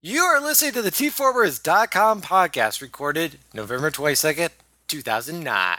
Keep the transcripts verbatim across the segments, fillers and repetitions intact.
You are listening to the T Formers dot com podcast recorded November twenty-second, two thousand nine.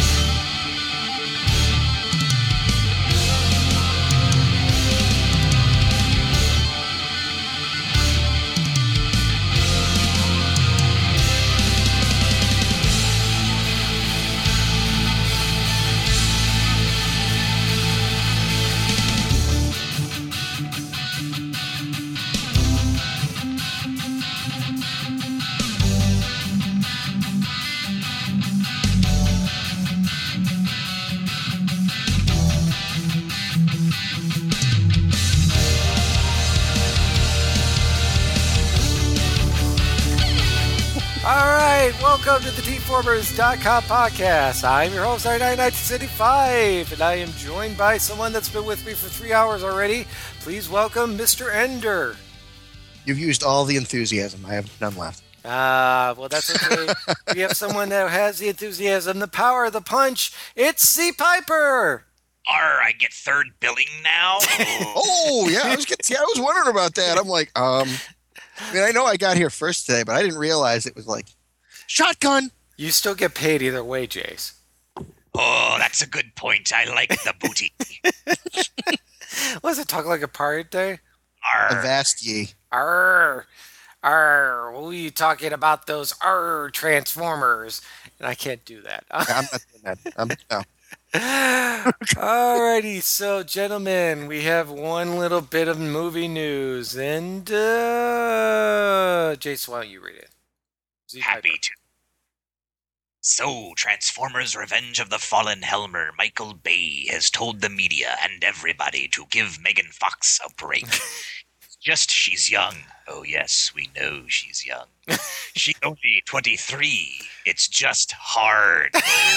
All right, welcome to the T Formers dot com podcast. I'm your host, nineteen seventy-five, and I am joined by someone that's been with me for three hours already. Please welcome Mister Ender. You've used all the enthusiasm. I have none left. Ah, uh, well, that's okay. We have someone that has the enthusiasm, the power, the punch. It's C. Piper. Arr, I get third billing now? Oh, yeah. I was getting, see, I was wondering about that. I'm like, um, I mean, I know I got here first today, but I didn't realize it was like, shotgun. You still get paid either way, Jace. Oh, that's a good point. I like the booty. What does it talk like a pirate day? Arr. Avast ye. Arr, arr, what are you talking about those arr Transformers? And I can't do that. I'm not doing that. I'm, no. Alrighty, so gentlemen, we have one little bit of movie news, and uh, Jace, why don't you read it? Z Happy Piper. to. So, Transformers Revenge of the Fallen Helmer Michael Bay has told the media and everybody to give Megan Fox a break. Just she's young. Oh yes, we know she's young. She's only twenty-three. It's just hard.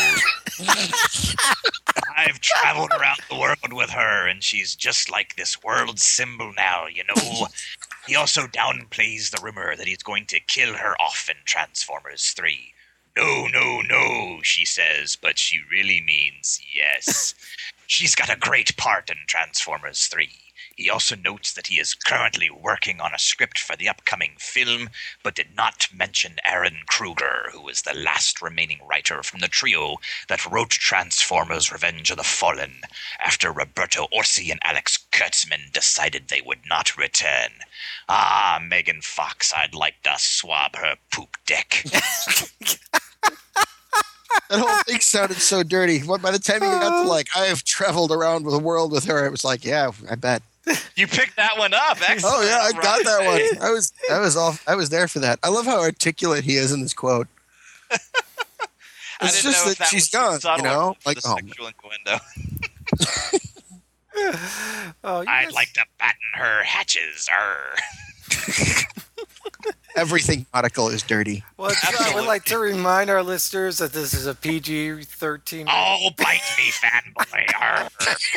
I've traveled around the world with her, and she's just like this world symbol now, you know. He also downplays the rumor that he's going to kill her off in Transformers three. No, no, no, she says, but she really means yes. She's got a great part in Transformers three. He also notes that he is currently working on a script for the upcoming film, but did not mention Aaron Kruger, who is the last remaining writer from the trio that wrote Transformers Revenge of the Fallen, after Roberto Orci and Alex Kurtzman decided they would not return. Ah, Megan Fox, I'd like to swab her poop deck. That whole thing sounded so dirty. By the time you got to like, I have traveled around the world with her, it was like, yeah, I bet. You picked that one up. Excellent. Oh yeah, I Right. got that one. I was, I was all, I was there for that. I love how articulate he is in this quote. I It's didn't just know that if that she's was gone, subtle you know? enough for Like, the oh, sexual innuendo. Oh, you I'd guys- like to batten her hatches. Arr. everything nautical is dirty. Well, it's, uh, I would like to remind our listeners that this is a P G thirteen. Oh, bite me, fanboy. Arr.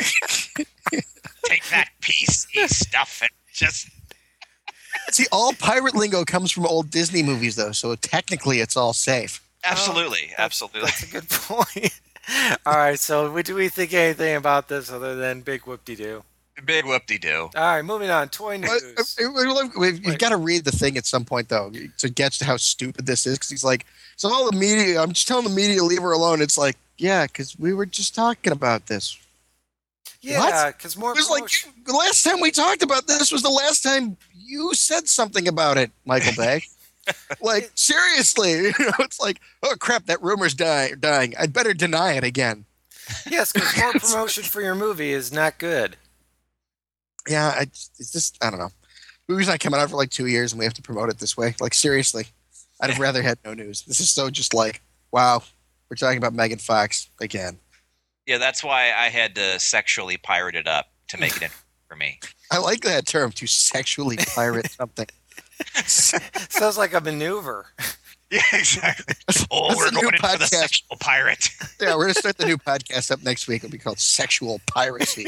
Take that P C stuff and just... See, all pirate lingo comes from old Disney movies, though, so technically it's all safe. Absolutely, absolutely. That's a good point. All right, so we- do we think anything about this other than big whoop-de-doo? Big whoop-de-doo. All right, moving on. Toy But, news. uh, uh, You've Wait. got to read the thing at some point, though, to get to how stupid this is. Because he's like, so all the media, I'm just telling the media, leave her alone. It's like, yeah, because we were just talking about this. Yeah, because more It was like, promotion- the last time we talked about this was the last time you said something about it, Michael Bay. Like, seriously. You know, it's like, oh, crap, that rumor's die- dying. I'd better deny it again. yes, because more promotion for your movie is not good. Yeah, I, it's just, I don't know. Movie's not coming out for like two years and we have to promote it this way. Like, seriously, I'd have rather had no news. This is so just like, wow, we're talking about Megan Fox again. Yeah, that's why I had to sexually pirate it up to make it in for me. I like that term, to sexually pirate something. Sounds like a maneuver. Yeah, exactly. Oh, That's we're a new going in for the podcast. sexual pirate. Yeah, we're going to start the new podcast up next week. It'll be called Sexual Piracy.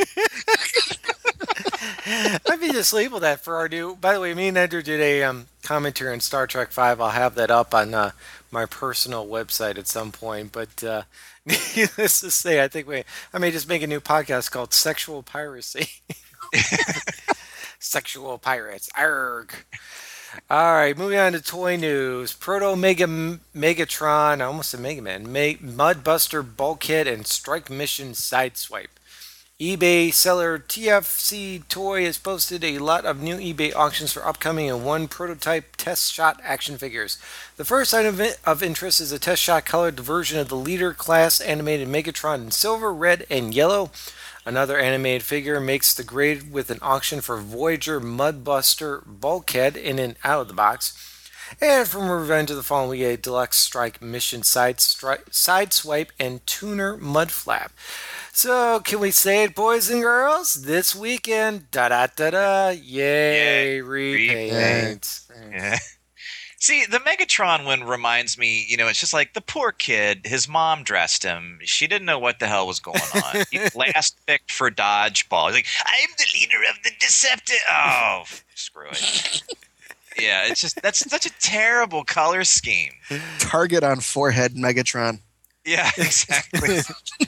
Maybe just label that for our new. By the way, me and Ender did a um, commentary on Star Trek Five. I'll have that up on uh, my personal website at some point. But uh, needless to say, I think we I may just make a new podcast called Sexual Piracy. Sexual Pirates. Arg. All right, moving on to toy news. Proto Mega Megatron, I almost said Mega Man, Ma- Mudbuster Bulkhead, and Strike Mission Sideswipe. eBay seller T F C Toy has posted a lot of new eBay auctions for upcoming and one prototype test shot action figures. The first item of interest is a test shot colored version of the leader class animated Megatron in silver, red, and yellow. Another animated figure makes the grade with an auction for Voyager Mudbuster Bulkhead in and out of the box. And from Revenge of the Fallen, we get a Deluxe Strike Mission Side stri- Sideswipe and Tuner Mudflap. So, can we say it, boys and girls? This weekend, da da da da, yay, Yeah, repaint. Yeah. See, the Megatron one reminds me, you know, it's just like the poor kid, his mom dressed him. She didn't know what the hell was going on. He last picked for dodgeball. He's like, I'm the leader of the Decepticons. Oh, screw it. Yeah, it's just, that's such a terrible color scheme. Target on forehead, Megatron. Yeah, exactly.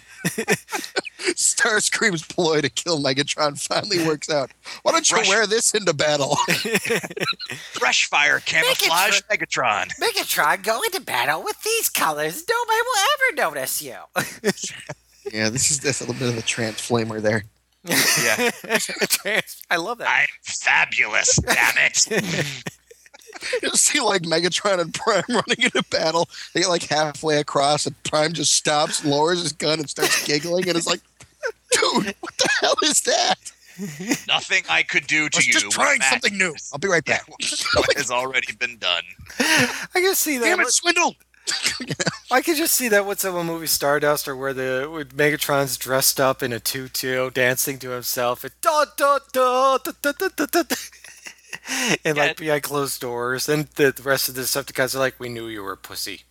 Starscream's ploy to kill Megatron finally works out. Why don't you Rush- wear this into battle? Fresh fire camouflage Megatron. Megatron, go into battle with these colors. Nobody will ever notice you. Yeah, this is this a little bit of a transflamer there. Yeah. I love that. I'm fabulous, damn it. You'll see like Megatron and Prime running into battle. They get like halfway across, and Prime just stops, lowers his gun, and starts giggling. And it's like, dude, what the hell is that? Nothing I could do to I was you. just trying Matt, something new. I'll be right back. what has already been done. I can see that. Damn it, Swindle! I could just see that with some movie Stardust, or where the where Megatron's dressed up in a tutu, dancing to himself, and da da da da da da da, da, da. And Yeah. like behind closed doors, and the, the rest of the Decepticons are like, "We knew you were a pussy."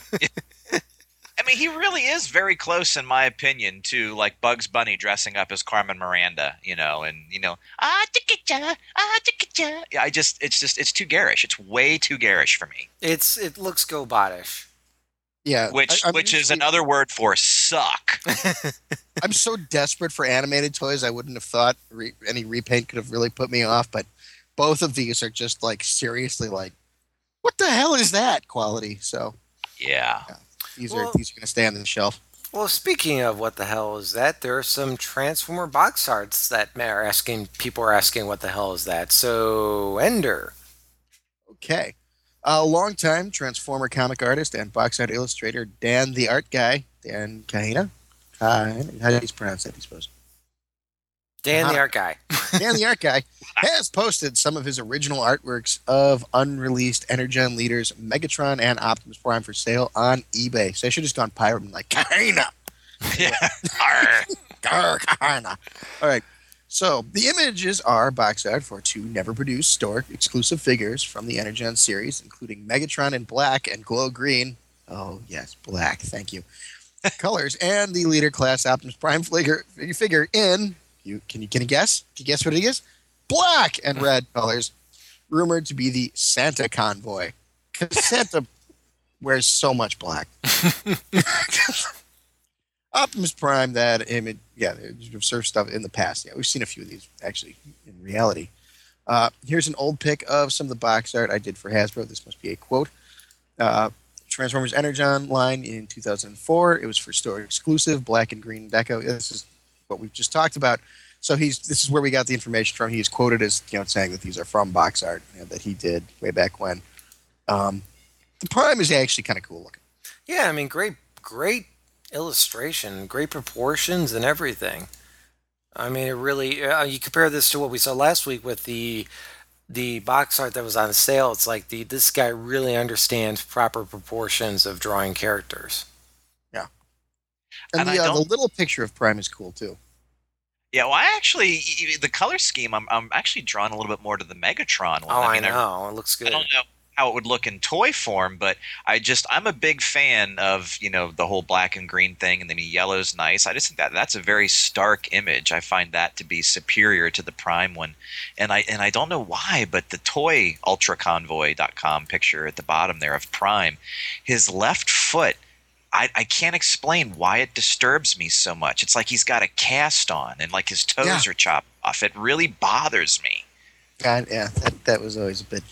I mean, he really is very close, in my opinion, to like Bugs Bunny dressing up as Carmen Miranda, you know, and you know, ah, ticka ah, ticka Yeah, I just, it's just, it's too garish. It's way too garish for me. It's it looks go-bottish. Yeah, Which, I- I'm which is usually- another word for suck. I'm so desperate for animated toys. I wouldn't have thought re- any repaint could have really put me off, but both of these are just like seriously like, what the hell is that quality? So Yeah. these Well- are these are going to stay on the shelf. Well, speaking of what the hell is that, there are some Transformer box arts that are asking people are asking what the hell is that. So Ender. Okay. A longtime Transformer comic artist and box art illustrator Dan the Art Guy, Dan Kahina. Uh, how do you pronounce that, I suppose? Dan the Uh-huh. art guy. Dan the Art Guy has posted some of his original artworks of unreleased Energon leaders Megatron and Optimus Prime for sale on eBay. So I should have just gone pirate and like, Kahina! Yeah. Arr. Grr, Kahina! All right. So the images are box art for two never-produced store exclusive figures from the Energon series, including Megatron in black and glow green. Oh, yes, black. Thank you. Colors, and the leader class Optimus Prime figure, figure in, you can you can you guess? Can you guess what it is? Black and red colors, rumored to be the Santa convoy. Because Santa wears so much black. Optimus Prime, that image, yeah, we've surfed stuff in the past. Yeah, we've seen a few of these actually in reality. Uh, here's an old pic of some of the box art I did for Hasbro. This must be a quote. Uh, Transformers Energon line in two thousand four. It was for store exclusive, black and green deco. This is what we've just talked about. So he's this is where we got the information from. He's quoted as you know saying that these are from box art you know, that he did way back when. Um, the Prime is actually kind of cool looking. Yeah, I mean, great, great illustration, great proportions, and everything. I mean, it really. Uh, you compare this to what we saw last week with the the box art that was on sale. It's like the this guy really understands proper proportions of drawing characters. And, And I the, uh, the don't- little picture of Prime is cool too. Yeah, well, I actually, the color scheme, I'm, I'm actually drawn a little bit more to the Megatron one. Oh, I, mean, know. It looks I good. don't know how it would look in toy form, but I just I'm a big fan of you know the whole black and green thing, and then yellow's nice. I just think that that's a very stark image. I find that to be superior to the Prime one, and I and I don't know why, but the toy ultra convoy dot com picture at the bottom there of Prime, his left foot. I, I can't explain why it disturbs me so much. It's like he's got a cast on and like his toes Yeah. are chopped off. It really bothers me. God, yeah, that, that was always a bit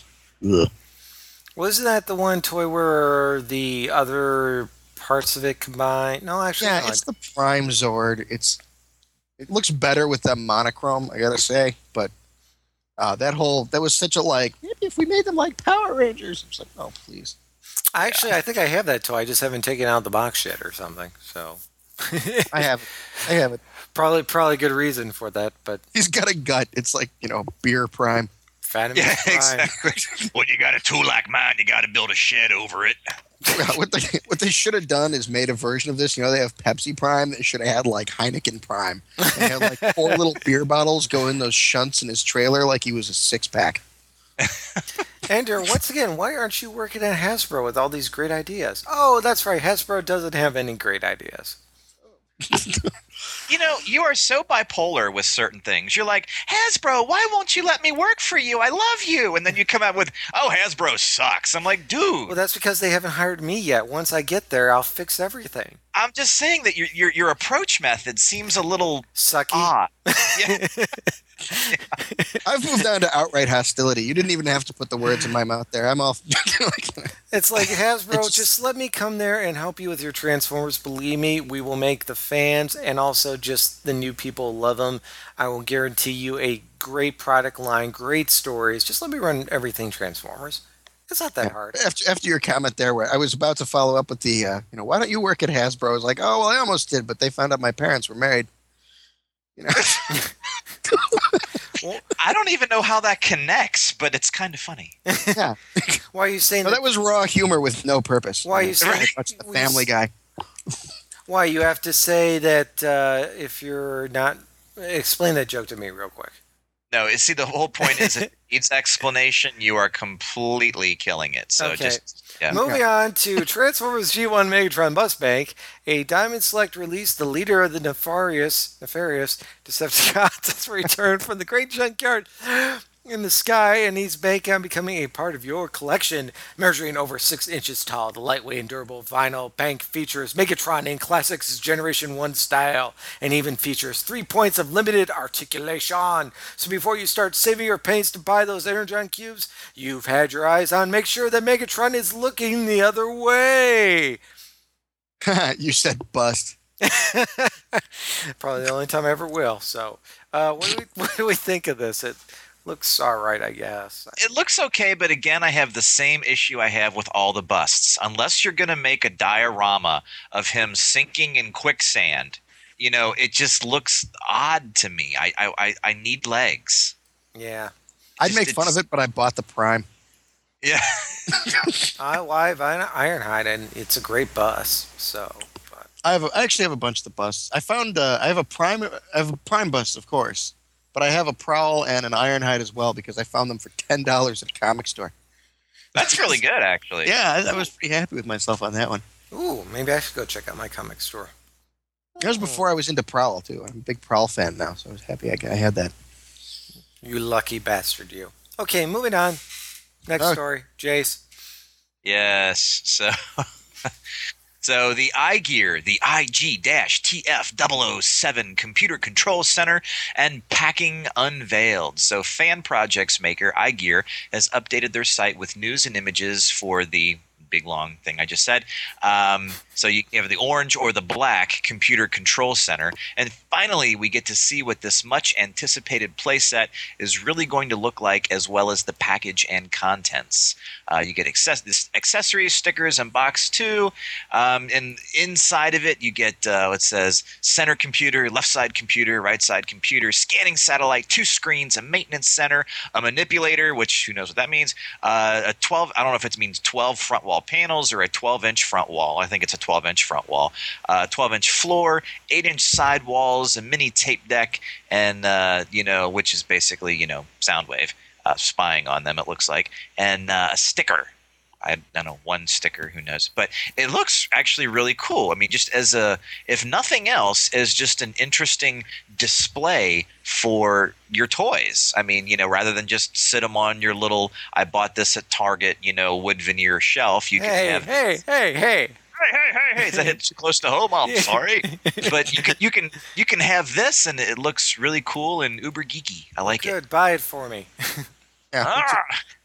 Ugh. Wasn't that the one toy where the other parts of it combined? No, actually, Yeah, no. it's the Prime Zord. It's it looks better with that monochrome, I gotta say. But uh, that whole that was such a like. Maybe if we made them like Power Rangers, it's like, oh please. I actually, I think I have that toy. I just haven't taken it out of the box yet or something. So I have it. I have it. probably, probably good reason for that. But He's got a gut. It's like you know beer Prime. Phantom Yeah, Prime. exactly. When you got a tool like mine, you got to build a shed over it. what they what they should have done is made a version of this. You know, they have Pepsi Prime. They should have had like Heineken Prime. They had like four little beer bottles go in those shunts in his trailer like he was a six pack. Ender, once again, why aren't you working at Hasbro with all these great ideas? Oh, that's right. Hasbro doesn't have any great ideas. You know, you are so bipolar with certain things. You're like, Hasbro, why won't you let me work for you? I love you. And then you come out with, oh, Hasbro sucks. I'm like, dude. Well, that's because they haven't hired me yet. Once I get there, I'll fix everything. I'm just saying that your your, your approach method seems a little Sucky. odd. Yeah. I've moved on to outright hostility. You didn't even have to put the words in my mouth there. I'm all. It's like, Hasbro, It's- just let me come there and help you with your Transformers. Believe me, we will make the fans and also just the new people love them. I will guarantee you a great product line, great stories. Just let me run everything Transformers. It's not that hard. After, after your comment there, where I was about to follow up with the, uh, you know, why don't you work at Hasbro? I was like, oh, well, I almost did, but they found out my parents were married. You know, I don't even know how that connects, but it's kind of funny. yeah. Why are you saying No, that? that was raw humor with no purpose. Why You you know, say- very much the Family Guy. Why you have to say that uh, if you're not... Explain that joke to me real quick. No, you see, the whole point is if it needs explanation, you are completely killing it. So Okay. just, yeah. Moving on to Transformers G one Megatron Bus Bank, a Diamond Select released the leader of the nefarious, nefarious Decepticons has returned from the Great Junkyard in the sky, and he's bank on becoming a part of your collection. Measuring over six inches tall, the lightweight and durable vinyl bank features Megatron in Classics Generation one style, and even features three points of limited articulation. So before you start saving your pains to buy those Energon cubes you've had your eyes on, make sure that Megatron is looking the other way. You said bust. Probably the only time I ever will. So, uh, what, do we, what do we think of this? It looks all right, I guess. It looks okay, but again, I have the same issue I have with all the busts. Unless you're going to make a diorama of him sinking in quicksand, you know, it just looks odd to me. I I, I, I need legs. Yeah. I'd Just- make fun of it's- it, but I bought the Prime. Yeah. I live Ironhide, and it's a great bus. So, but I have. A, I actually have a bunch of the busts. I found. Uh, I have a Prime. I have a Prime bust, of course, but I have a Prowl and an Ironhide as well because I found them for ten dollars at a comic store. That's really good, actually. Yeah, I, I was pretty happy with myself on that one. ooh, maybe I should go check out my comic store. That was before I was into Prowl too. I'm a big Prowl fan now, so I was happy I, I had that. You lucky bastard, you. Okay, moving on. Next Okay. story, Jace. Yes. So, so the iGear, the I G T F double oh seven Computer Control Center and packing unveiled. So, fan projects maker iGear has updated their site with news and images for the big long thing I just said. Um, so you have the orange or the black Computer Control Center, and finally we get to see what this much anticipated playset is really going to look like, as well as the package and contents. Uh, you get access- accessories, stickers, and box two, um, and inside of it you get uh, what says center computer, left side computer, right side computer, scanning satellite, two screens, a maintenance center, a manipulator, which who knows what that means, uh, a twelve. I don't know if it means twelve front wall panels or a twelve inch front wall. I think it's a twelve inch front wall. Uh, twelve inch floor, eight inch side walls, a mini tape deck, and uh, you know, which is basically, you know, Soundwave uh, spying on them. It looks like, and uh, a sticker. I don't know, one sticker, who knows, but it looks actually really cool. I mean, just as a, if nothing else, as just an interesting display for your toys. I mean, you know, rather than just sit them on your little, I bought this at Target, you know, wood veneer shelf, you can Hey, have. hey, hey, hey. Hey, hey, hey, hey! Is that hit too close to home? I'm sorry, but you can, you can, you can have this, and it looks really cool and uber geeky. I like it. Good, buy it for me. Yeah, Ah!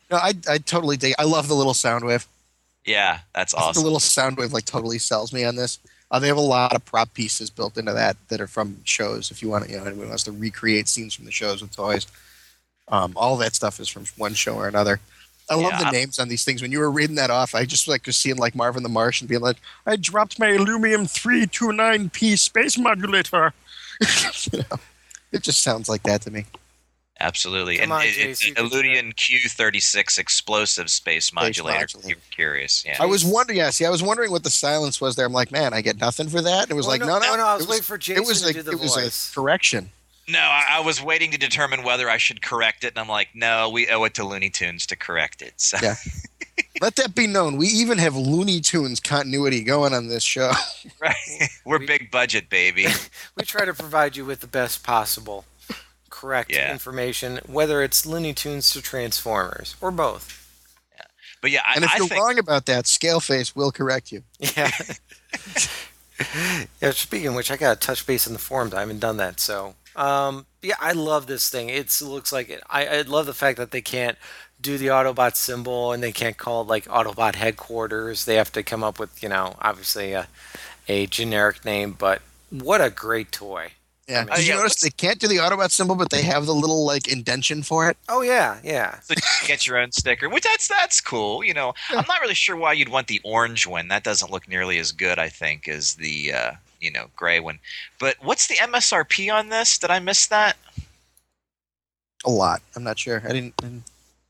No, I I totally dig. I love the little sound wave. Yeah, that's I think awesome. the little sound wave like totally sells me on this. Uh, they have a lot of prop pieces built into that that are from shows. If you want to, you know, anyone wants to recreate scenes from the shows with toys, um, all that stuff is from one show or another. I love Yeah, the I- names on these things. When you were reading that off, I just like was seeing like Marvin the Martian being like, "I dropped my Illumium three two nine P space modulator." You know, it just sounds like that to me. Absolutely. Come and on, it, Jace, it's you an can do Illudian Q thirty-six explosive space modulator. If modulator. you're curious. Yeah. I was wondering, yeah, see, I was wondering what the silence was there. I'm like, man, I get nothing for that. And it was Well, like, no, no, no, no, no, I was it waiting for Jason it was to a, do the it was voice. a correction. No, I, I was waiting to determine whether I should correct it, and I'm like, no, we owe it to Looney Tunes to correct it. So. Yeah. Let that be known. We even have Looney Tunes continuity going on this show. Right. We're We- big budget, baby. We try to provide you with the best possible correct Yeah. information, whether it's Looney Tunes to Transformers or both. But yeah, I, And if I you're think wrong about that, Scaleface will correct you. Yeah. Yeah. Speaking of which, I got to touch base in the forums. I haven't done that, so um, yeah, I love this thing. It's, it looks like it. I, I love the fact that they can't do the Autobot symbol and they can't call it like Autobot headquarters. They have to come up with, you know, obviously a, a generic name. But what a great toy! Yeah. mean- Did you yeah, notice what's- they can't do the Autobot symbol, but they have the little like indention for it? Oh yeah, yeah. so you can get your own sticker, which that's that's cool. You know, I'm not really sure why you'd want the orange one. That doesn't look nearly as good, I think, as the uh, you know gray one. But what's the M S R P on this? Did I miss that? A lot. I'm not sure. I didn't. I didn't-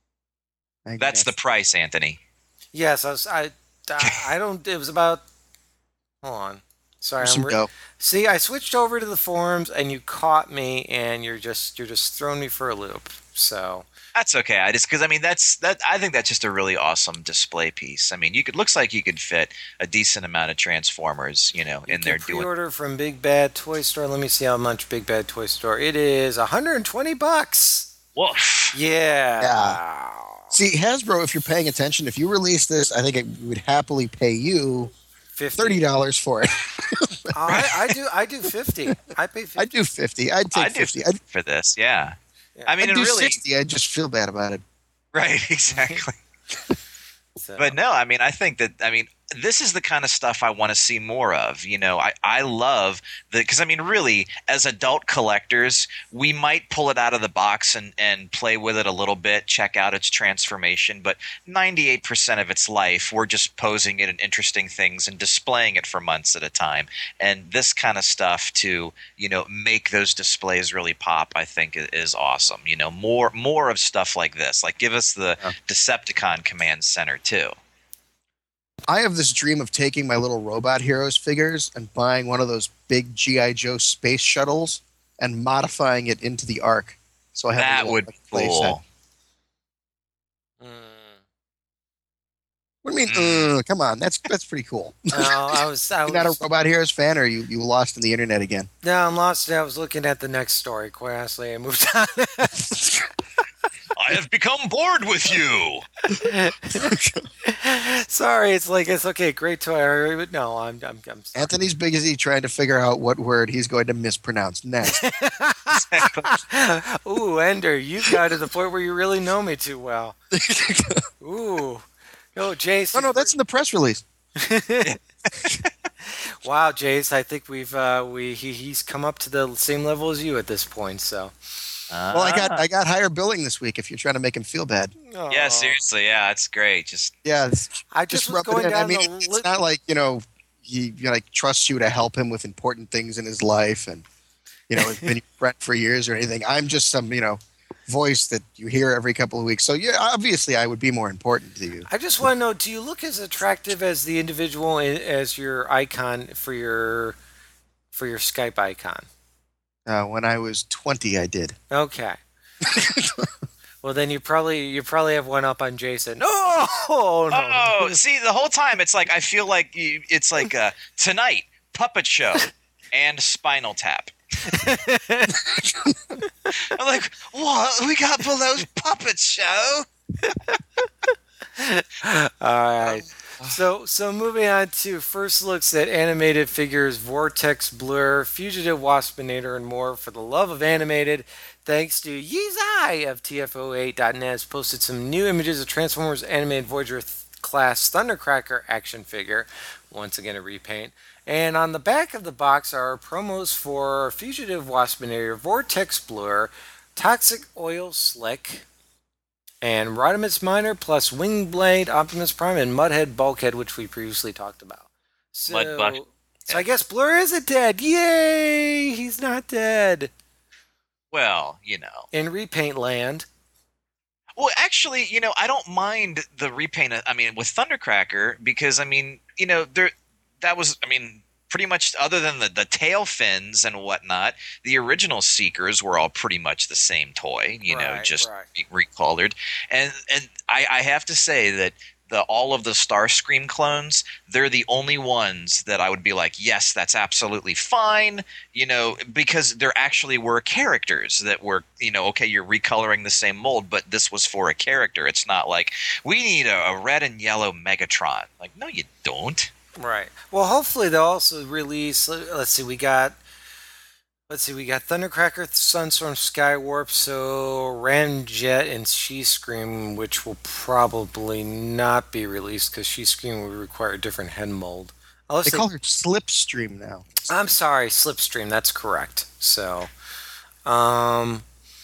I That's the guess. price, Anthony. Yes, I was. I. I I don't. It was about. Hold on. Sorry, There's I'm. some Re- dough. See, I switched over to the forums, and you caught me, and you're just you're just throwing me for a loop. So That's okay. I just because I mean that's that I think that's just a really awesome display piece. I mean, you could looks like you could fit a decent amount of Transformers, you know, you in can there doing. pre-order from Big Bad Toy Store. Let me see how much Big Bad Toy Store. It is one hundred twenty bucks. Woof. Yeah. See, Hasbro, if you're paying attention, if you release this, I think it would happily pay you fifty. thirty dollars for it. I, I do. I do fifty. I pay fifty. I'd do fifty. I'd take I do fifty. I'd, for this, yeah. Yeah. I mean, I'd and do really, sixty. I'd just feel bad about it. right? Exactly. So. But no, I mean, I think that, I mean, this is the kind of stuff I want to see more of. You know, I, I love the, because I mean, really, as adult collectors, we might pull it out of the box and, and play with it a little bit, check out its transformation, but ninety-eight percent of its life, we're just posing it in interesting things and displaying it for months at a time. And this kind of stuff to, you know, make those displays really pop, I think i- is awesome. You know, more, more of stuff like this. Like, give us the Yeah. Decepticon Command Center, too. I have this dream of taking my little Robot Heroes figures and buying one of those big G I. Joe space shuttles and modifying it into the Ark. So I have a That little, would like, be play set. cool. Mm. What do you mean? Mm. Uh, come on, that's that's pretty cool. No, I was. I You're not a was. Robot Heroes fan, or you you lost in the internet again? No, I'm lost. I was looking at the next story. Quite honestly, I moved on. I have become bored with you. Sorry, it's like it's okay. Great toy, but no, I'm. I'm. I'm sorry. Anthony's busy trying to figure out what word he's going to mispronounce next. Ooh, Ender, you've got to the point where you really know me too well. Ooh, no, Jace. Oh no, that's in the press release. Wow, Jace. I think we've uh, we he, he's come up to the same level as you at this point. So. Well, I got I got higher billing this week. If you're trying to make him feel bad, Yeah, Oh. seriously, yeah, it's great. Just yeah, it's- I just, just was rub it going in. down I mean, the it's li- not like you know he you know, like trusts you to help him with important things in his life, and you know has been your friend for years or anything. I'm just some you know voice that you hear every couple of weeks. So yeah, obviously I would be more important to you. I just want to know: do you look as attractive as the individual i- as your icon for your for your Skype icon? Uh, when I was twenty, I did. Okay. Well, then you probably you probably have one up on Jason. Oh, no. oh, see, the whole time it's like I feel like you, it's like uh, tonight puppet show and Spinal Tap. I'm like, what? We got Below's puppet show? All right. So, so moving on to first looks at animated figures, Vortex, Blur, Fugitive Waspinator, and more. For the love of animated, thanks to Yizai of T F O eight dot net has posted some new images of Transformers animated Voyager th- class Thundercracker action figure. Once again, a repaint. And on the back of the box are promos for Fugitive Waspinator, Vortex Blur, Toxic Oil Slick, and Rodimus Minor plus Wingblade, Optimus Prime, and Mudhead Bulkhead, which we previously talked about. So, Mudbuck. so I guess Blur isn't dead. Yay! He's not dead. Well, you know. In Repaint Land. Well, actually, you know, I don't mind the repaint. I mean, with Thundercracker, because I mean, you know, there that was, I mean, pretty much other than the the tail fins and whatnot, the original Seekers were all pretty much the same toy. You know, Right, just right. recolored. And and I, I have to say that the all of the Starscream clones, they're the only ones that I would be like, yes, that's absolutely fine, you know, because there actually were characters that were, you know, okay, you're recoloring the same mold, but this was for a character. It's not like, we need a, a red and yellow Megatron. Like, no, you don't. Right. Well, hopefully they'll also release. Let's see, we got. Let's see, we got Thundercracker, Sunstorm, Skywarp, so Ramjet, and She Scream, which will probably not be released because She Scream would require a different head mold. Unless They they- call her Slipstream now. I'm sorry, Slipstream. That's correct. So, um,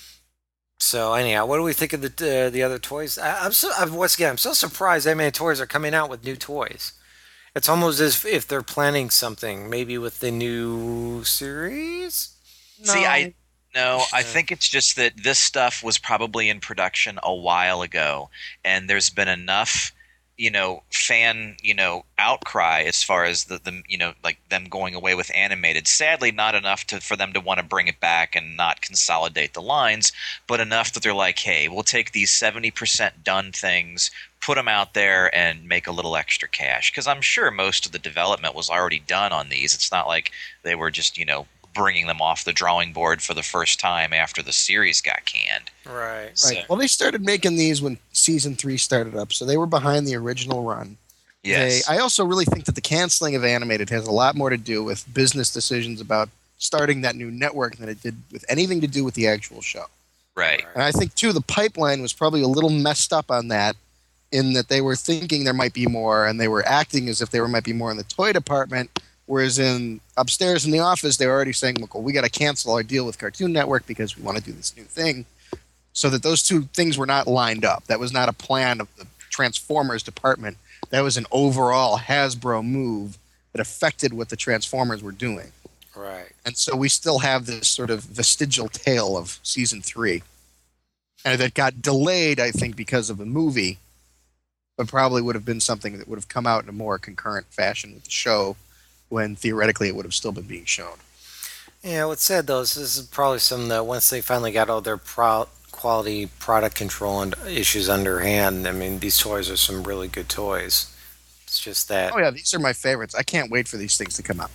so anyhow, what do we think of the uh, the other toys? I, I'm so I'm, once again, I'm so surprised that many toys are coming out with new toys. It's almost as if they're planning something, maybe with the new series. See, I no, I Yeah. think it's just that this stuff was probably in production a while ago, and there's been enough, you know, fan, you know, outcry as far as the, the you know, like them going away with animated. Sadly, not enough to for them to want to bring it back and not consolidate the lines, but enough that they're like, hey, we'll take these seventy percent done things, put them out there, and make a little extra cash. Because I'm sure most of the development was already done on these. It's not like they were just, you know, bringing them off the drawing board for the first time after the series got canned. Right. So, Right. Well, they started making these when season three started up, so they were behind the original run. yes. They, I also really think that the canceling of animated has a lot more to do with business decisions about starting that new network than it did with anything to do with the actual show. right. And I think too, the pipeline was probably a little messed up on that, in that they were thinking there might be more, and they were acting as if there might be more in the toy department. Whereas in upstairs in the office, they were already saying, "Look, well, we got to cancel our deal with Cartoon Network because we want to do this new thing." So that those two things were not lined up. That was not a plan of the Transformers department. That was an overall Hasbro move that affected what the Transformers were doing. Right. And so we still have this sort of vestigial tale of season three. And that got delayed, I think, because of the movie, but probably would have been something that would have come out in a more concurrent fashion with the show, when theoretically it would have still been being shown. Yeah, what's sad though is this is probably something that once they finally got all their pro- quality product control and issues under hand, I mean, these toys are some really good toys. It's just that Oh yeah, these are my favorites. I can't wait for these things to come out.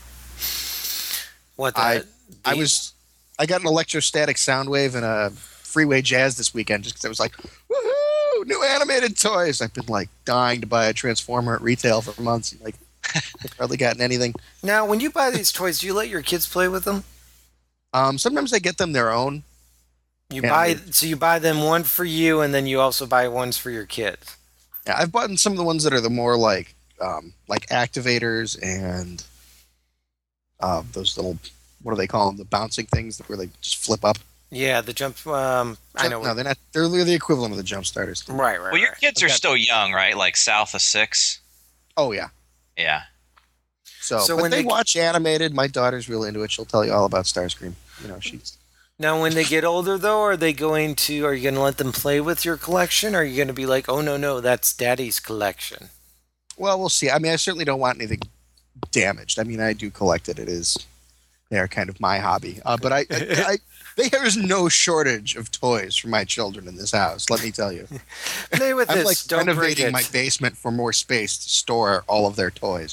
what the, I- I the- was, I got an electrostatic sound wave and a Freeway Jazz this weekend just because I was like, woohoo, new animated toys. I've been like dying to buy a Transformer at retail for months. Like, I've hardly gotten anything. now when you buy these toys, do you let your kids play with them? Um, sometimes I get them their own. You Yeah, buy they- so you buy them one for you, and then you also buy ones for your kids. Yeah, I've bought some of the ones that are the more like, um, like activators and uh, those little, what do they call them? The bouncing things that where they just flip up. Yeah, the jump. Um, I know. No, they're not. They're the equivalent of the jump starters. Right, right. Well, your right. kids are Okay. still young, right? Like south of six. Oh yeah. Yeah. So, So but when they, they- watch animated. My daughter's really into it. She'll tell you all about Starscream. You know, she's Now, when they get older, though, are they going to? Are you going to let them play with your collection? Or are you going to be like, oh no, no, that's Daddy's collection? well. We'll see. I mean, I certainly don't want anything damaged. I mean, I do collect it. It is, they're kind of my hobby. Uh, but I, I, I there is no shortage of toys for my children in this house. Let me tell you. Play with I'm this. like Don't break renovating it. my basement for more space to store all of their toys.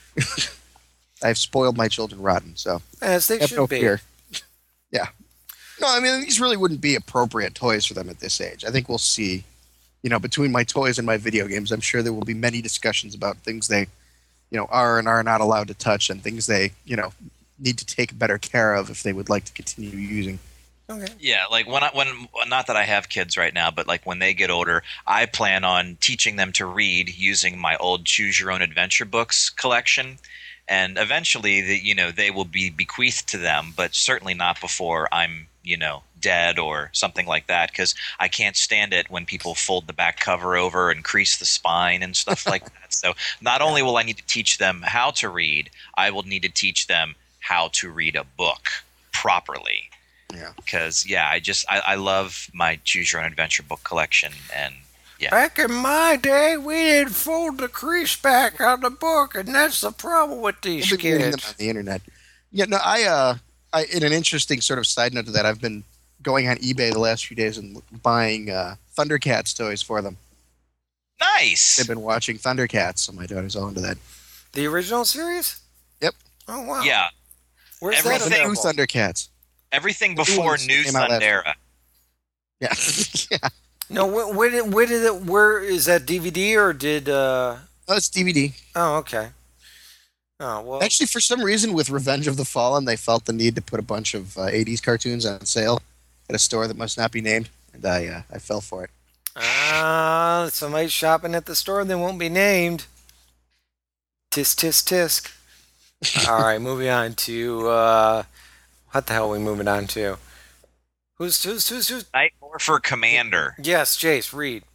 I've spoiled my children rotten, so As they have should no be. fear. Yeah. No, I mean these really wouldn't be appropriate toys for them at this age. I think we'll see you know, between my toys and my video games, I'm sure there will be many discussions about things they, you know, are and are not allowed to touch, and things they, you know, need to take better care of if they would like to continue using. Okay. Yeah, like when I, when not that I have kids right now, but like when they get older, I plan on teaching them to read using my old Choose Your Own Adventure books collection, and eventually, the, you know, they will be bequeathed to them, but certainly not before I'm, you know, dead or something like that, because I can't stand it when people fold the back cover over and crease the spine and stuff like that. So not only will I need to teach them how to read, I will need to teach them how to read a book properly. Yeah. Because, yeah, I just I, I love my Choose Your Own Adventure book collection, and yeah. Back in my day, we didn't fold the crease back on the book, and that's the problem with these I've been reading them kids. on the internet. Yeah, no, I, uh, I, in an interesting sort of side note to that, I've been going on eBay the last few days and buying uh, Thundercats toys for them. Nice. They've been watching Thundercats, so my daughter's all into that. The original series? Yep. Oh, wow. Yeah, Where's everything- that The new available? Thundercats. everything The new before ones New came out last Thundera. Yeah. yeah. No, where, where did where did it? Where is that D V D or did? uh Oh, it's D V D. Oh, okay. Oh well. Actually, for some reason, with Revenge of the Fallen, they felt the need to put a bunch of uh, eighties cartoons on sale at a store that must not be named, and I uh, I fell for it. Ah, somebody's shopping at the store that won't be named. Tisk tisk tisk. All right, moving on to uh what the hell are we moving on to? Who's who's who's who's? Night Morpher Commander. Yes, Jace, read.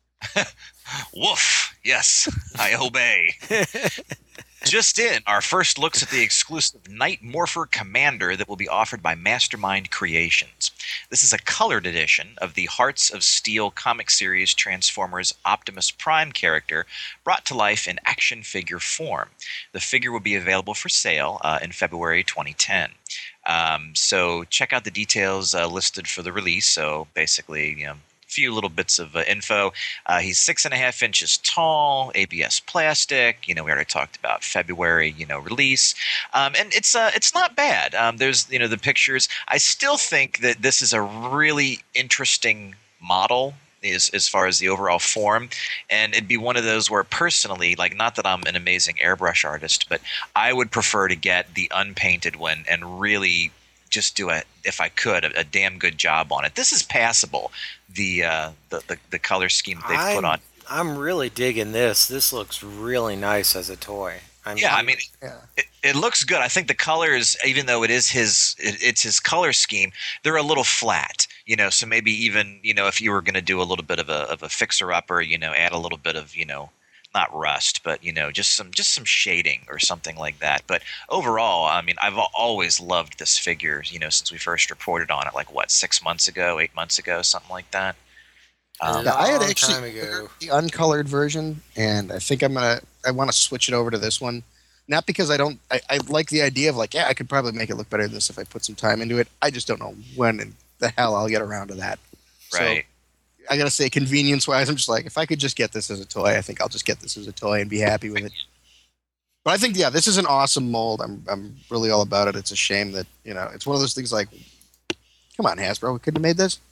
Woof. Yes, I obey. Just in, our first looks at the exclusive Night Morpher Commander that will be offered by Mastermind Creations. This is a colored edition of the Hearts of Steel comic series Transformers Optimus Prime character brought to life in action figure form. The figure will be available for sale uh, in February twenty ten. Um, so check out the details uh, listed for the release. So basically, you know, few little bits of uh, info. Uh, he's six and a half inches tall, A B S plastic. You know, we already talked about February, you know, release, um, and it's uh, it's not bad. Um, there's you know the pictures. I still think that this is a really interesting model as as far as the overall form, and it'd be one of those where personally, like, not that I'm an amazing airbrush artist, but I would prefer to get the unpainted one and really just do a, if I could, a, a damn good job on it. This is passable. The uh, the, the the color scheme that they've I'm, put on. I'm really digging this. This looks really nice as a toy. I mean, Yeah, I mean, Yeah. it, it looks good. I think the colors, even though it is his, it, it's his color scheme, they're a little flat. You know, so maybe even you know if you were going to do a little bit of a of a fixer upper, you know, add a little bit of you know. Not rust, but you know, just some just some shading or something like that. But overall, I mean, I've al- always loved this figure. You know, since we first reported on it, like what six months ago, eight months ago, something like that. Um, Yeah, I had long actually time ago. ordered the uncolored version, and I think I'm gonna. I want to switch it over to this one, not because I don't. I, I like the idea of like, yeah, I could probably make it look better than this if I put some time into it. I just don't know when in the hell I'll get around to that. right. So I gotta say, convenience-wise, I'm just like, if I could just get this as a toy, I think I'll just get this as a toy and be happy with it. But I think, yeah, this is an awesome mold. I'm, I'm really all about it. It's a shame that you know, it's one of those things like, come on, Hasbro, we couldn't have made this.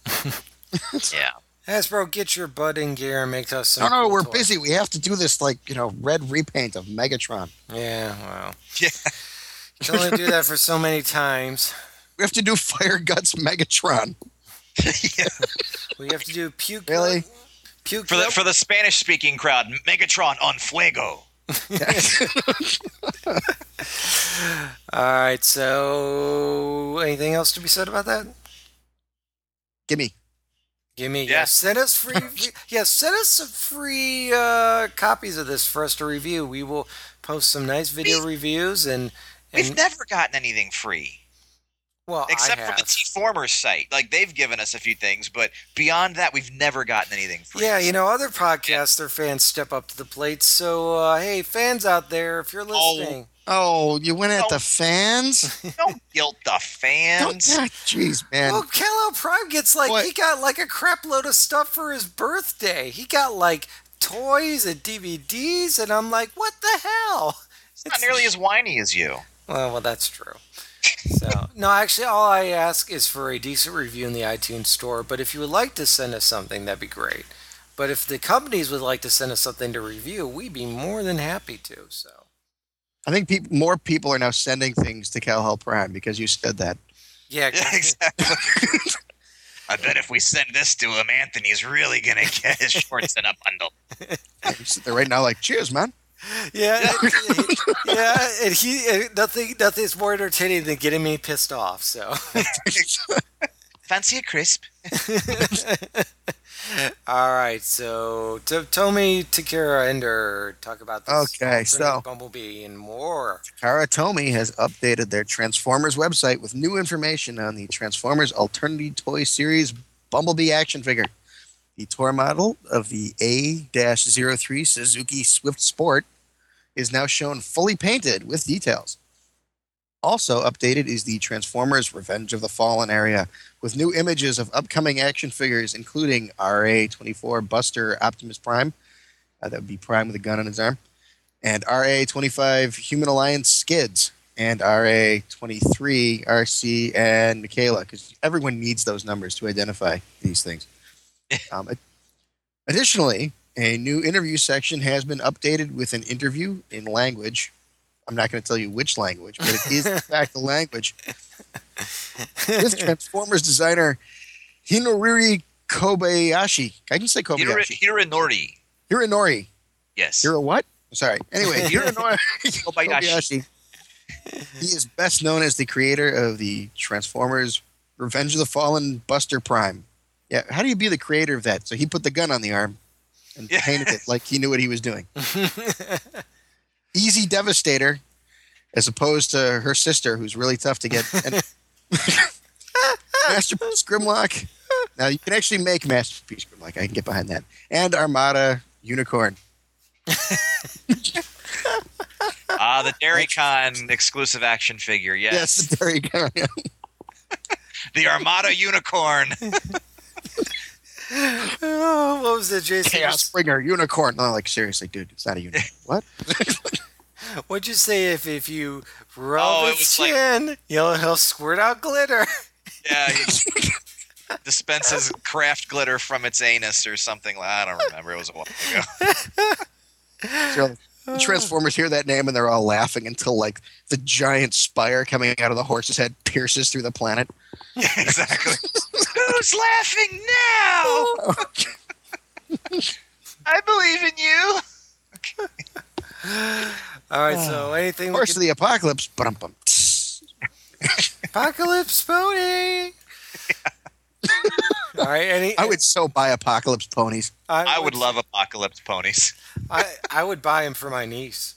Yeah. Hasbro, get your butt in gear and make us some. No, no, cool we're toys. busy. We have to do this like you know, red repaint of Megatron. Yeah, well, Yeah. you can only do that for so many times. We have to do Fire Guts Megatron. Yeah. We have to do puke. Really? Puke. For the for the Spanish speaking crowd, Megatron on fuego. All right. So, anything else to be said about that? Gimme. Give me. Yeah. Yeah. Send us free. free- yeah. Send us some free uh, copies of this for us to review. We will post some nice video reviews and. We've and never gotten anything free. well, Except I from the have. T-Formers site. Like, they've given us a few things, but beyond that, we've never gotten anything free. Yeah, you know, other podcasts, their fans step up to the plate. So, uh, hey, fans out there, if you're listening, Oh, you went at Oh. the fans? Don't guilt the Don't- fans. ah, Jeez, man. well, Kal-El Prime gets like, What? he got like a crap load of stuff for his birthday. He got like toys and D V Ds, and I'm like, what the hell? It's not nearly as whiny as you. Well, well, that's true. So, no, actually, all I ask is for a decent review in the iTunes store. But if you would like to send us something, that'd be great. But if the companies would like to send us something to review, we'd be more than happy to. So I think peop more people are now sending things to Cal Hell Prime because you said that. yeah, Yeah, exactly. I bet if we send this to him, Anthony's really gonna get his shorts in a bundle. You sit there right now, like, cheers, man. yeah, yeah. And he and nothing nothing's more entertaining than getting me pissed off. So. Fancy a crisp? All right, so t- Tomy, Takara, Ender talk about this. Okay, so- Bumblebee and more. Takara Tomy has updated their Transformers website with new information on the Transformers Alternative Toy Series Bumblebee action figure. The toy model of the A zero three Suzuki Swift Sport is now shown fully painted with details. Also updated is the Transformers Revenge of the Fallen area with new images of upcoming action figures, including R A twenty-four Buster Optimus Prime. Uh, that would be Prime with a gun on his arm. And R A twenty-five Human Alliance Skids. And R A twenty-three R C and Michaela, because everyone needs those numbers to identify these things. um, additionally, a new interview section has been updated with an interview in language. I'm not going to tell you which language, but it is in fact the language. With Transformers designer Hinori Kobayashi. I can say Hira- Kobayashi. Hiranori. Hiranori. Yes. Hiro what? Sorry. Anyway, Hiranori Kobayashi. Kobayashi. He is best known as the creator of the Transformers Revenge of the Fallen Buster Prime. Yeah, how do you be the creator of that? So he put the gun on the arm and Yeah. painted it like he knew what he was doing. Easy Devastator, as opposed to her sister, who's really tough to get. And Masterpiece Grimlock. Now, you can actually make Masterpiece Grimlock. I can get behind that. And Armada Unicorn. Ah, the DairyCon exclusive action figure. Yes. Yes, there you go. Yeah. The Armada Unicorn. Oh, what was it, Jason? Chaos Springer Unicorn. No, like, seriously, dude, it's not a unicorn. What? What'd you say if, if you rub Oh, it its was like- chin, he'll, he'll squirt out glitter? Yeah. He dispenses craft glitter from its anus or something. I don't remember. It was a while ago. So, the Transformers hear that name and they're all laughing until, like, the giant spire coming out of the horse's head pierces through the planet. Yeah, exactly. Who's laughing now? I believe in you. All right, so anything we Horse can... of the Apocalypse. Bum-bum. Apocalypse Pony! All right, any... I would so buy Apocalypse ponies. I would love Apocalypse ponies. I, I would buy him for my niece.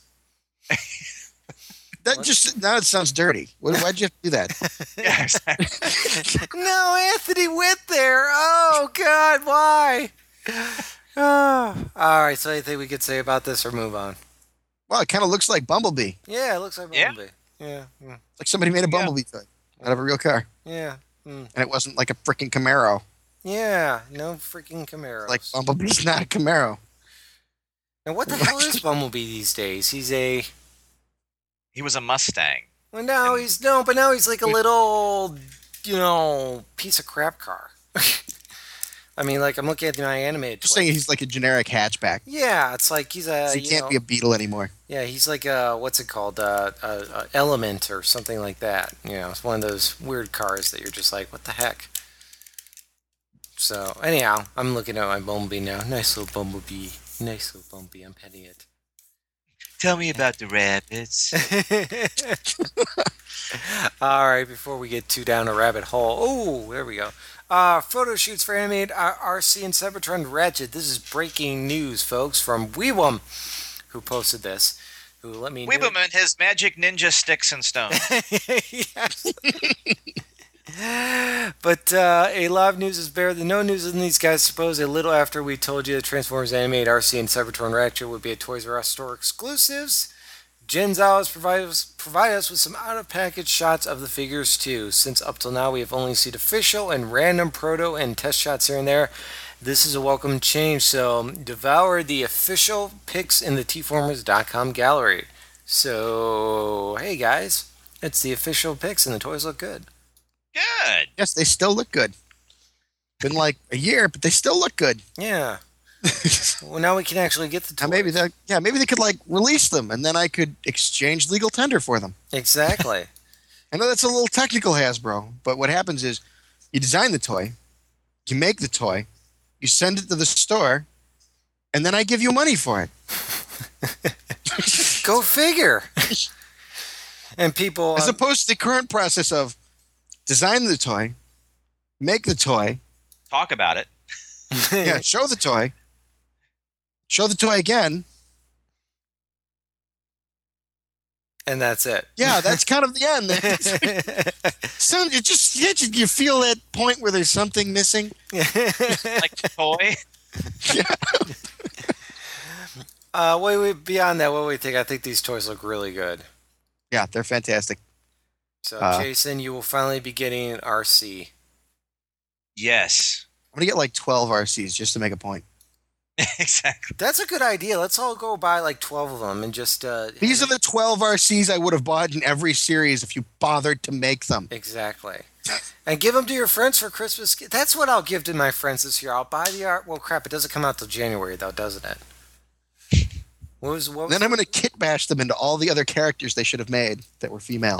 That What? just now it sounds dirty. Why- Why'd you have to do that? Yeah, exactly. No, Anthony went there. Oh, God, why? Oh. All right, so anything we could say about this or move on? Well, it kind of looks like Bumblebee. Yeah, it looks like Yeah. Bumblebee. Yeah, yeah, Like somebody made a Yeah. Bumblebee toy out of a real car, yeah. Mm. and it wasn't like a freaking Camaro. Yeah, no freaking Camaros. Like Bumblebee's not a Camaro. Now, what the hell is Bumblebee these days? He's a... He was a Mustang. Well, now And- he's... No, but now he's like a little, you know, piece of crap car. I mean, like, I'm looking at my animated Just toy. saying he's like a generic hatchback. Yeah, it's like he's a... So he you can't know, be a Beetle anymore. Yeah, he's like a... What's it called? Uh, a, a Element or something like that. You know, it's one of those weird cars that you're just like, what the heck? So, anyhow, I'm looking at my Bumblebee now. Nice little Bumblebee. Nice little Bumblebee. I'm petting it. Tell me about the rabbits. All right, before we get too down a rabbit hole. Oh, there we go. Uh, photo shoots for animated uh, R C and Cybertron Ratchet. This is breaking news, folks, from Weewum, who posted this. Who let me know. Weebum and his magic ninja sticks and stones. Yes. But uh, a lot of news is better than no news in these guys. Suppose a little after we told you that Transformers Animated R C and Cybertron Ratchet would be a Toys R Us store exclusives, Gen Zales provide us, provide us with some out-of-package shots of the figures too. Since up till now we have only seen official and random proto and test shots here and there, this is a welcome change. So devour the official pics in the T formers dot com gallery. So hey guys, it's the official pics and the toys look good. Good. Yes, they still look good. Been like a year, but they still look good. Yeah. Well, now we can actually get the Now toys. maybe that, yeah, maybe they could like release them, and then I could exchange legal tender for them. Exactly. I know that's a little technical, Hasbro, but what happens is you design the toy, you make the toy, you send it to the store, and then I give you money for it. Go figure. And people, As uh, opposed to the current process of design the toy, make the toy, Talk about it. yeah, show the toy, show the toy again. and that's it. Yeah, that's kind of the end. So it just you, you feel that point where there's something missing. Like the toy. uh, wait, wait, beyond that, what do we think? I think these toys look really good. Yeah, they're fantastic. So, Uh, Jason, you will finally be getting an R C. Yes. I'm gonna get like twelve R Cs just to make a point. Exactly. That's a good idea. Let's all go buy like twelve of them and just. Uh, These are the twelve R Cs I would have bought in every series if you bothered to make them. Exactly. And give them to your friends for Christmas. That's what I'll give to my friends this year. I'll buy the art. Well, crap, it doesn't come out till January, though, doesn't it? What was, what was Then I'm gonna kit bash them into all the other characters they should have made that were female.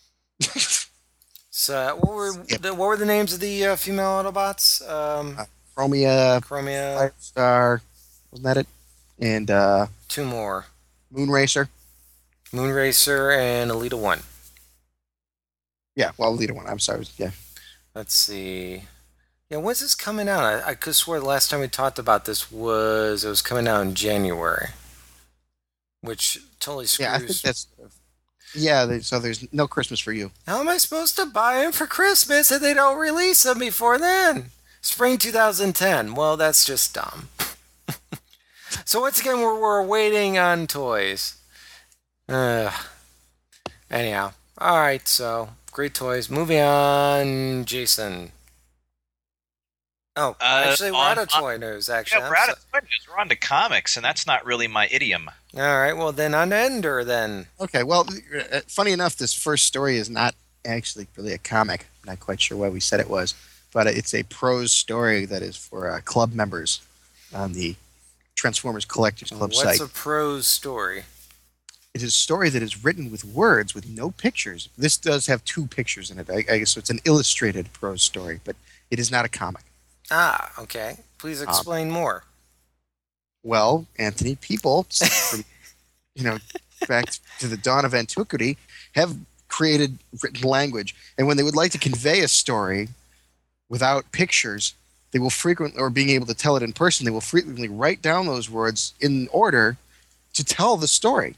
So, what were Yep. the, what were the names of the uh, female Autobots? Um, Uh, Chromia, Chromia, Firestar, wasn't that it? And uh, two more. Moonracer. Moonracer and Alita one. Yeah, well, leader one. I'm sorry. Yeah, Let's see. Yeah, when's this coming out? I, I could swear the last time we talked about this was it was coming out in January, which totally screws. yeah. I think that's. Yeah, they, so there's no Christmas for you. How am I supposed to buy them for Christmas if they don't release them before then? Spring two thousand ten. Well, that's just dumb. So once again, we're, we're waiting on toys. Uh, anyhow, all right. So great toys. Moving on, Jason. Oh, Uh, actually, we're on- out of toy news. Actually, Yeah, I'm we're out so- of toy news. We're on to comics, and that's not really my idiom. all right. Well, then on to Ender. Then Okay, well, uh, funny enough, this first story is not actually really a comic. I'm not quite sure why we said it was, but it's a prose story that is for uh, club members on the Transformers Collectors Club what's site. a prose story? It is a story that is written with words with no pictures. This does have two pictures in it, I, I guess, so it's an illustrated prose story, but it is not a comic. Ah, okay. Please explain more. Well, Anthony, people from you know back to the dawn of antiquity have created written language, and when they would like to convey a story without pictures, they will frequently, or being able to tell it in person, they will frequently write down those words in order to tell the story.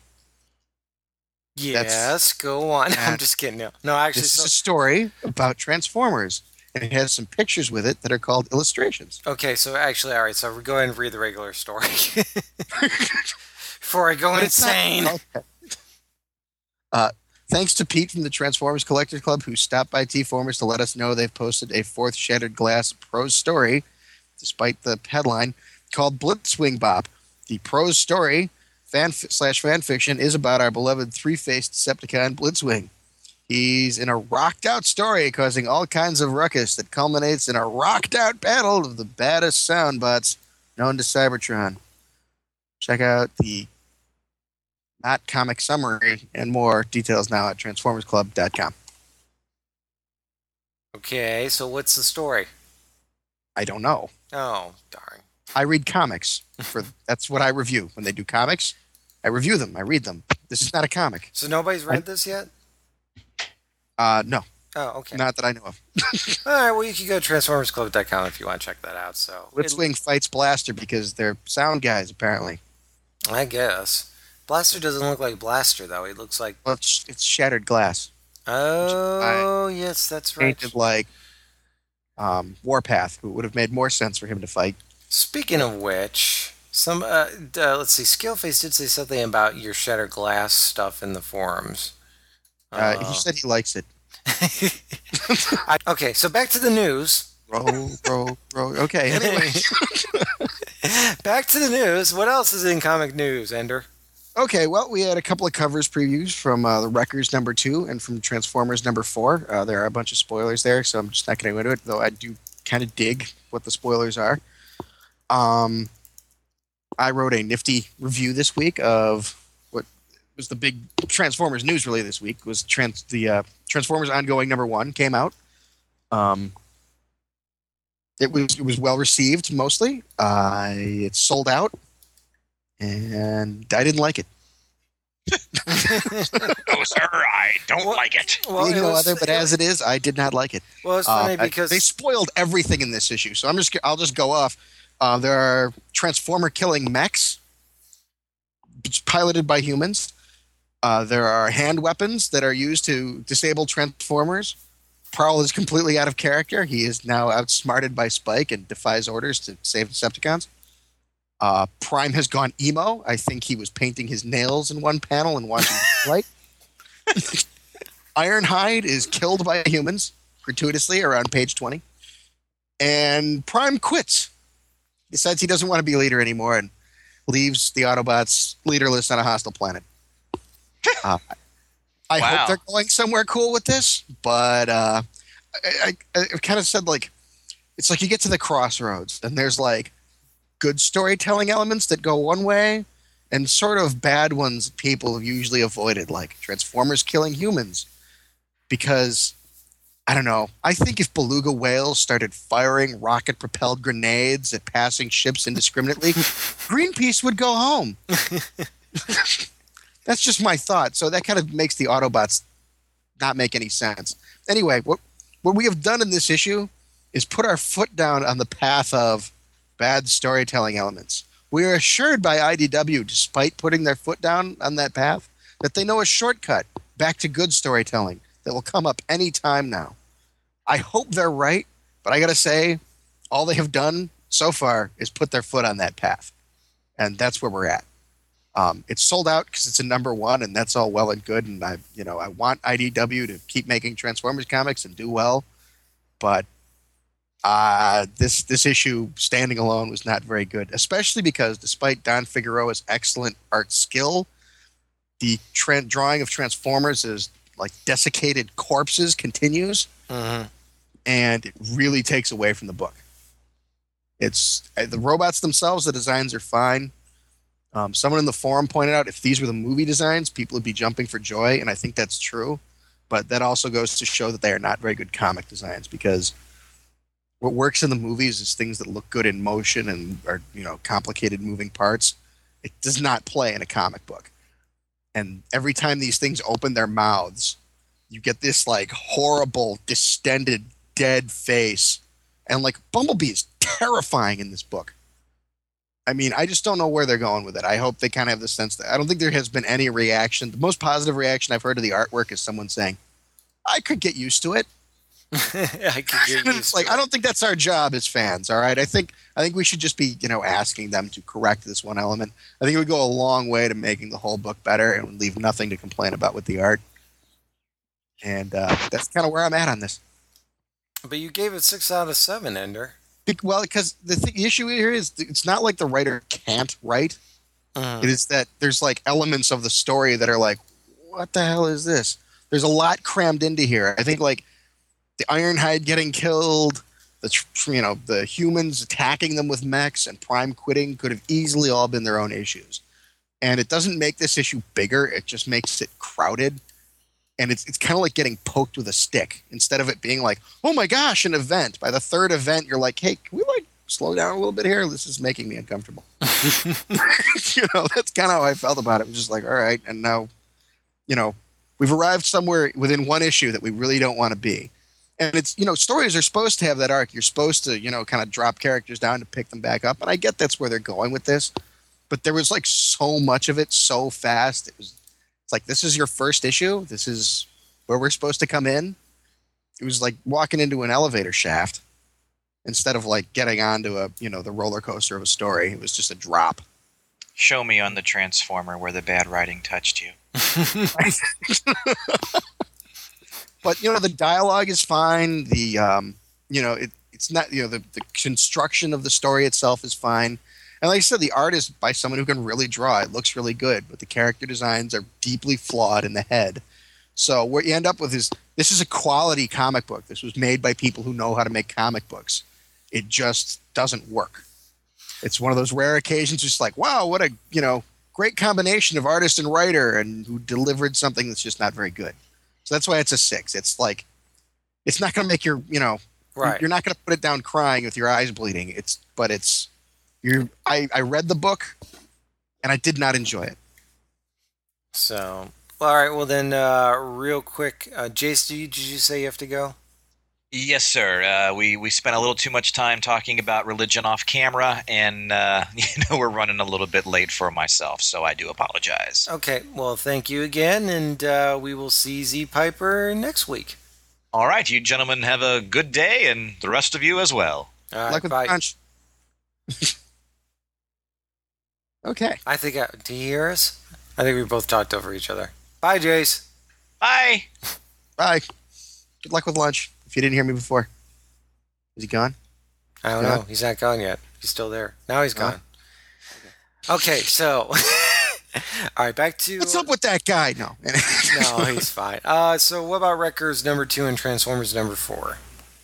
Yes, go on. I'm just kidding. No, no actually, This so, is a story about Transformers, and it has some pictures with it that are called illustrations. okay, so actually, all right, so we go ahead and read the regular story before I go But it's not- insane. okay. Uh, thanks to Pete from the Transformers Collectors Club, who stopped by T-Formers to let us know they've posted a fourth Shattered Glass prose story, despite the headline, called Blitzwing Bop. The prose story fan slash fan fiction is about our beloved three-faced Decepticon Blitzwing. He's in a rocked-out story causing all kinds of ruckus that culminates in a rocked-out battle of the baddest soundbots known to Cybertron. Check out the not comic summary and more details now at transformers club dot com. Okay, so what's the story? I don't know. Oh, darn. I read comics. For that's what I review. When they do comics, I review them. I read them. This is not a comic. So nobody's read this yet? Uh, no, Oh, okay. not that I know of. All right, well, you can go to transformers club dot com if you want to check that out. So Blitzwing fights Blaster because they're sound guys, apparently. I guess. Blaster doesn't look like Blaster, though. He looks like... Well, it's, it's shattered glass. Oh, yes, that's right. Painted like um, Warpath, who would have made more sense for him to fight. Speaking of which, some uh, uh, let's see, Scaleface did say something about your Shattered Glass stuff in the forums. Uh, Uh, he said he likes it. I- okay, so back to the news. Roll, roll, roll. Okay, anyway. Back to the news. What else is in comic news, Ender? Okay, well, we had a couple of covers previews from uh, the Wreckers number two and from Transformers number four. Uh, there are a bunch of spoilers there, so I'm just not going to go into it, though I do kind of dig what the spoilers are. Um, I wrote a nifty review this week of what was the big Transformers news really this week. Was trans the uh, Transformers ongoing number one came out. Um, it was it was well received mostly. Uh, it's sold out, and I didn't like it. No, sir, I don't Well- like it. Well, Being it no was- other, but it- as it is, I did not like it. Well, it's funny Uh, I- because they spoiled everything in this issue, so I'm just I'll just go off. Uh, there are Transformer killing mechs piloted by humans. Uh, there are hand weapons that are used to disable Transformers. Prowl is completely out of character. He is now outsmarted by Spike and defies orders to save Decepticons. Uh, Prime has gone emo. I think he was painting his nails in one panel and watching light. Ironhide is killed by humans gratuitously around page twenty. And Prime quits. Decides he doesn't want to be leader anymore and leaves the Autobots leaderless on a hostile planet. Uh, I Wow. hope they're going somewhere cool with this, but uh, I, I, I kind of said like, it's like you get to the crossroads and there's like good storytelling elements that go one way and sort of bad ones people have usually avoided, like Transformers killing humans. Because, I don't know, I think if beluga whales started firing rocket-propelled grenades at passing ships indiscriminately, Greenpeace would go home. That's just my thought. So that kind of makes the Autobots not make any sense. Anyway, what, what we have done in this issue is put our foot down on the path of bad storytelling elements. We are assured by I D W, despite putting their foot down on that path, that they know a shortcut back to good storytelling that will come up any time now. I hope they're right, but I got to say, all they have done so far is put their foot on that path. And that's where we're at. Um, it's sold out because it's a number one, and that's all well and good. And I, you know, I want I D W to keep making Transformers comics and do well, but uh, this this issue standing alone was not very good, especially because despite Don Figueroa's excellent art skill, the tra- drawing of Transformers as like desiccated corpses continues, Mhm. and it really takes away from the book. It's uh, the robots themselves, the designs are fine. Um, someone in the forum pointed out if these were the movie designs, people would be jumping for joy, and I think that's true. But that also goes to show that they are not very good comic designs, because what works in the movies is things that look good in motion and are, you know, complicated moving parts. It does not play in a comic book. And every time these things open their mouths, you get this like horrible, distended, dead face. And like Bumblebee is terrifying in this book. I mean, I just don't know where they're going with it. I hope they kind of have the sense that I don't think there has been any reaction. The most positive reaction I've heard to the artwork is someone saying, I could get used to it. I could get And used it's like, to I it. don't think that's our job as fans. All right. I think, I think we should just be, you know, asking them to correct this one element. I think it would go a long way to making the whole book better and would leave nothing to complain about with the art. And uh, that's kind of where I'm at on this. But you gave it six out of seven, Ender. Be- Well, because the, th- the issue here is it's not like the writer can't write. Mhm. It is that there's like elements of the story that are like, what the hell is this? There's a lot crammed into here. I think like the Ironhide getting killed, the tr- you know the humans attacking them with mechs, and Prime quitting could have easily all been their own issues. And it doesn't make this issue bigger. It just makes it crowded. And it's it's kind of like getting poked with a stick instead of it being like, oh my gosh, an event. By the third event, you're like, hey, can we like slow down a little bit here? This is making me uncomfortable. You know, that's kind of how I felt about it. It was just like, all right, and now, you know, we've arrived somewhere within one issue that we really don't want to be. And it's, you know, stories are supposed to have that arc. You're supposed to, you know, kind of drop characters down to pick them back up. And I get that's where they're going with this. But there was like so much of it so fast. It was it's like, this is your first issue. This is where we're supposed to come in. It was like walking into an elevator shaft instead of like getting onto a, you know, the roller coaster of a story. It was just a drop. Show me on the Transformer where the bad writing touched you. But you know, the dialogue is fine. The um, you know, it, it's not, you know, the, the construction of the story itself is fine. And like I said, the art is by someone who can really draw. It looks really good, but the character designs are deeply flawed in the head. So what you end up with is this is a quality comic book. This was made by people who know how to make comic books. It just doesn't work. It's one of those rare occasions, just like, wow, what a, you know, great combination of artist and writer, and who delivered something that's just not very good. So that's why it's a six. It's like, it's not going to make your, you know, Right. you're not going to put it down crying with your eyes bleeding. It's, but it's, you're, I, I read the book and I did not enjoy it. So, well, all right. Well, then, uh, real quick, uh, Jace, did you, did you say you have to go? Yes, sir. Uh, we we spent a little too much time talking about religion off camera, and uh, you know we're running a little bit late for myself, so I do apologize. Okay. Well, thank you again, and uh, we will see Z Piper next week. All right, you gentlemen have a good day, and the rest of you as well. All right. Like with Bye. punch. Okay. I think. I, do you hear us? I think we both talked over each other. Bye, Jace. Bye. Bye. Good luck with lunch. If you didn't hear me before. Is he gone? I don't Yeah. know. He's not gone yet. He's still there. Now he's Oh. gone. Okay, so all right, back to What's up with that guy? No. no, he's fine. Uh, so what about Wreckers number two and Transformers number four?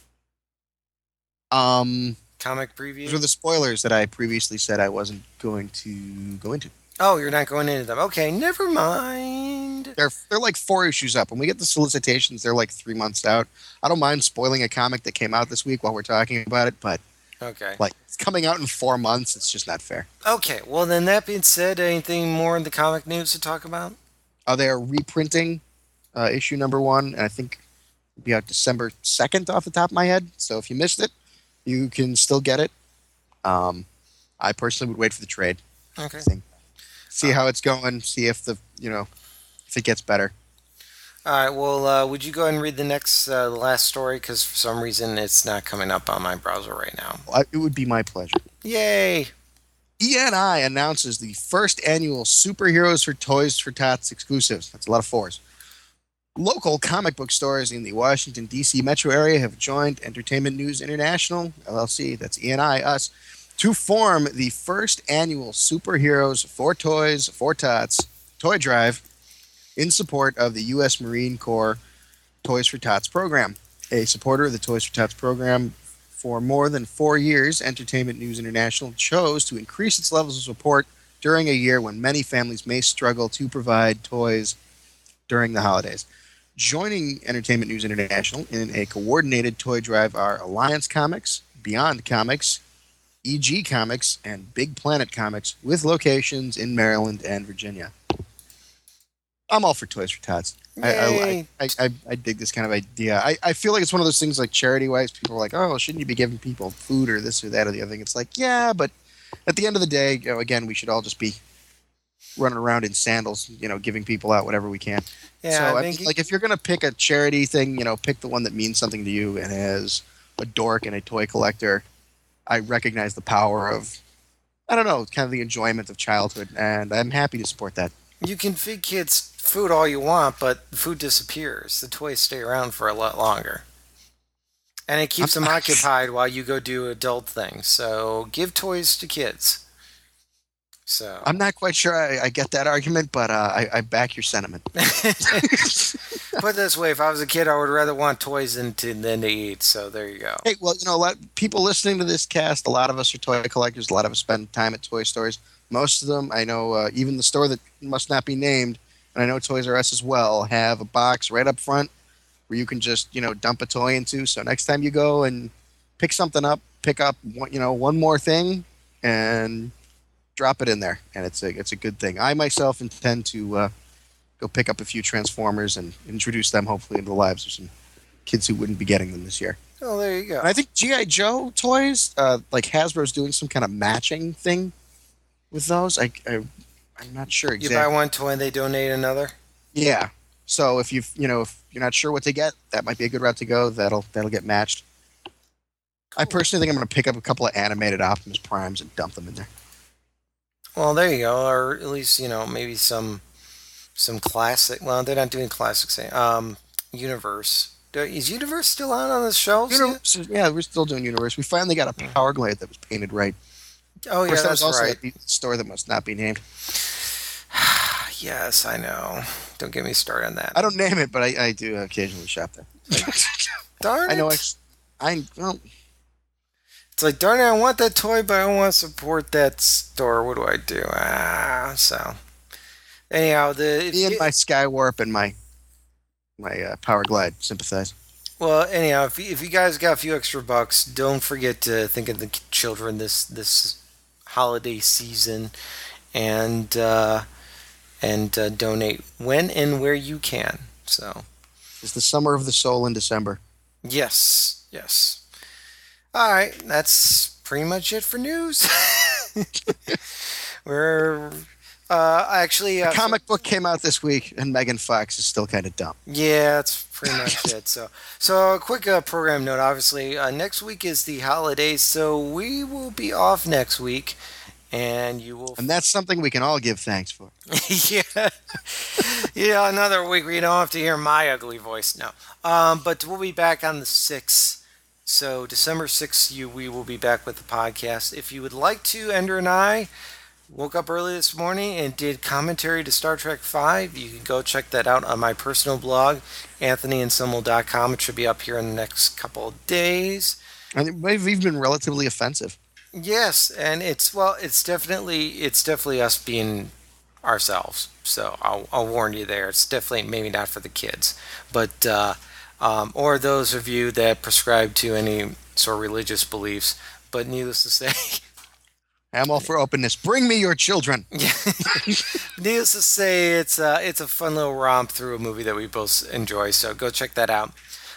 um, Comic those preview. are the spoilers that I previously said I wasn't going to go into. Oh, you're not going into them. Okay, never mind. They're they're like four issues up. When we get the solicitations, they're like three months out. I don't mind spoiling a comic that came out this week while we're talking about it, but Okay. like it's coming out in four months. It's just not fair. Okay. Well, then that being said, anything more in the comic news to talk about? Uh, they are reprinting uh, issue number one, and I think it'll be out December second off the top of my head. So if you missed it, you can still get it. Um, I personally would wait for the trade. Okay. Thing. See how it's going. See if the you know if it gets better. All right. Well, uh, would you go ahead and read the next, uh, the last story? Because for some reason it's not coming up on my browser right now. I, it would be my pleasure. Yay! E N I announces the first annual Superheroes for Toys for Tots exclusives. That's a lot of fours. Local comic book stores in the Washington, D C metro area have joined Entertainment News International, L L C, that's E N I, us, to form the first annual Superheroes for Toys for Tots toy drive in support of the U S Marine Corps Toys for Tots program. A supporter of the Toys for Tots program for more than four years, Entertainment News International chose to increase its levels of support during a year when many families may struggle to provide toys during the holidays. Joining Entertainment News International in a coordinated toy drive are Alliance Comics, Beyond Comics, E G Comics, and Big Planet Comics, with locations in Maryland and Virginia. I'm all for Toys for Tots. I, I, Yay. I, I, I dig this kind of idea. I, I feel like it's one of those things like charity-wise, people are like, oh, shouldn't you be giving people food or this or that or the other thing? It's like, yeah, but at the end of the day, you know, again, we should all just be running around in sandals, you know, giving people out whatever we can. Yeah, so, I I think mean, like, if you're going to pick a charity thing, you know, pick the one that means something to you and has a dork and a toy collector. I recognize the power of, I don't know, kind of the enjoyment of childhood, and I'm happy to support that. you can feed kids food all you want, but the food disappears. The toys stay around for a lot longer. And it keeps them occupied while you go do adult things. So give toys to kids. So I'm not quite sure I, I get that argument, but uh, I, I back your sentiment. put it this way, if I was a kid, I would rather want toys than to, than to eat. So there you go. Hey, well, you know, a lot people listening to this cast, a lot of us are toy collectors. A lot of us spend time at toy stores. Most of them, I know, uh, even the store that must not be named, and I know Toys R Us as well, have a box right up front where you can just, you know, dump a toy into. So next time you go and pick something up, pick up, one, you know, one more thing and drop it in there, and it's a it's a good thing. I myself intend to uh, go pick up a few Transformers and introduce them hopefully into the lives of some kids who wouldn't be getting them this year. Oh, there you go. And I think G I. Joe toys, uh, like Hasbro's doing some kind of matching thing with those. I, I I'm not sure You exactly. buy one toy and they donate another? Yeah. So if you you know if you're not sure what to get, that might be a good route to go. That'll that'll get matched. I personally think I'm going to pick up a couple of animated Optimus Primes and dump them in there. Well, there you go. Or at least, you know, maybe some some classic. Well, they're not doing classics. Um, Universe. Do- Is Universe still on on the shelves? Universe, yeah, we're still doing Universe. We finally got a Power Glade that was painted right. Oh, Of yeah, course, that that's was also right. at the store that must not be named. Yes, I know. Don't get me started on that. I don't name it, but I, I do occasionally shop there. Darn I know. I, it. I well, It's like, darn it, I want that toy, but I don't want to support that store. What do I do? Ah, so anyhow, the if Me and you- my Skywarp and my my uh, Power Glide sympathize. well, anyhow, if you, if you guys got a few extra bucks, don't forget to think of the children this this holiday season, and uh, and uh, donate when and where you can. So It's the summer of the soul in December. yes, yes. All right, that's pretty much it for news. We're uh, actually uh, A comic book came out this week, and Megan Fox is still kind of dumb. Yeah, that's pretty much it. So, so a quick uh, program note. Obviously, uh, next week is the holidays, so we will be off next week, and you will. And that's something we can all give thanks for. yeah, yeah. Another week we don't have to hear my ugly voice. No, um, but we'll be back on the sixth. So December sixth, you we will be back with the podcast. If you would like to, Ender and I woke up early this morning and did commentary to Star Trek five. You can go check that out on my personal blog, anthony and simmel dot com. It should be up here in the next couple of days. And we've even been relatively offensive. Yes, and it's well, it's definitely it's definitely us being ourselves. So I'll, I'll warn you there. It's definitely maybe not for the kids, but uh, um, or those of you that prescribe to any sort of religious beliefs. But needless to say. I'm all for openness. Bring me your children. Yeah. Needless to say, it's uh, it's a fun little romp through a movie that we both enjoy. So go check that out.